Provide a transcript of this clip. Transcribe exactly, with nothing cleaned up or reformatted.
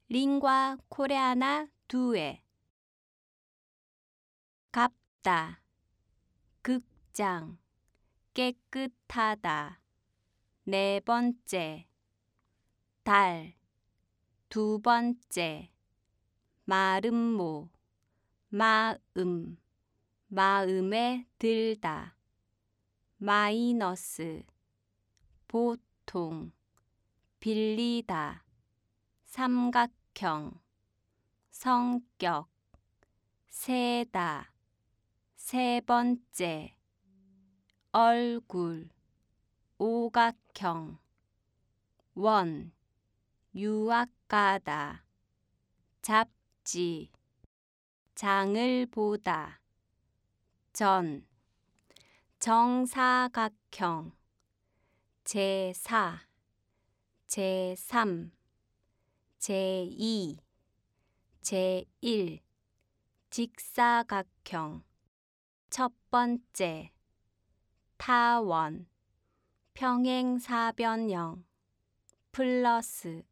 링과 코레아나 두에 갑다, 극장, 깨끗하다. 네 번째, 달, 두 번째, 마름모, 마음, 마음에 들다. 마이너스, 보통, 빌리다. 삼각형, 성격, 세다. 세 번째, 얼굴, 오각형, 원, 유학가다. 잡지, 장을 보다. 전, 정사각형, 제사, 제삼, 제이, 제일, 직사각형. 첫 번째, 타원, 평행사변형, 플러스,